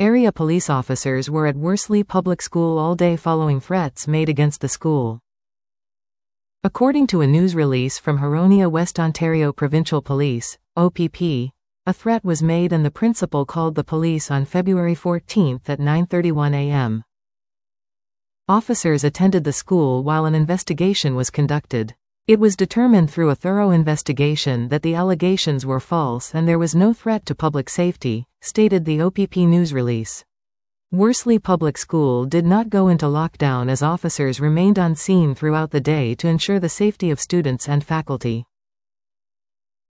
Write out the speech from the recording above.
Area police officers were at Worsley Public School all day following threats made against the school. According to a news release from Huronia West Ontario Provincial Police, OPP, a threat was made and the principal called the police on February 14 at 9:31 a.m. Officers attended the school while an investigation was conducted. It was determined through a thorough investigation that the allegations were false and there was no threat to public safety, stated the OPP news release. Worsley Public School did not go into lockdown as officers remained on scene throughout the day to ensure the safety of students and faculty.